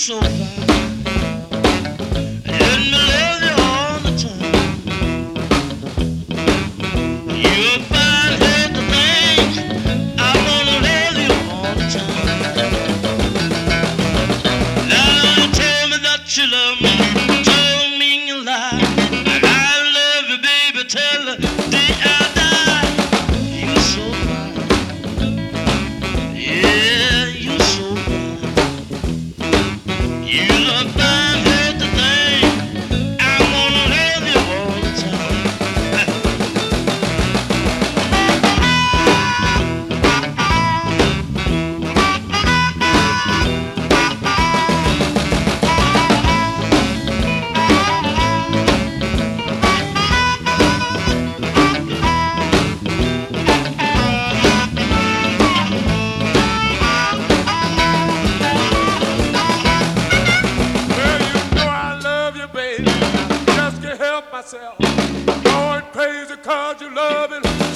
so fine. Let me love you all the time. You're fine, heard the things I wanna love you all the time. Now you tell me that you love me, told me you lie. I love you, baby, till the day I die. You're so fine, yeah, you're so fine. You look fine, heard the thing I wanna love you all the time. Well, you know I love you, baby. Just can't help myself. Going crazy 'cause you love it.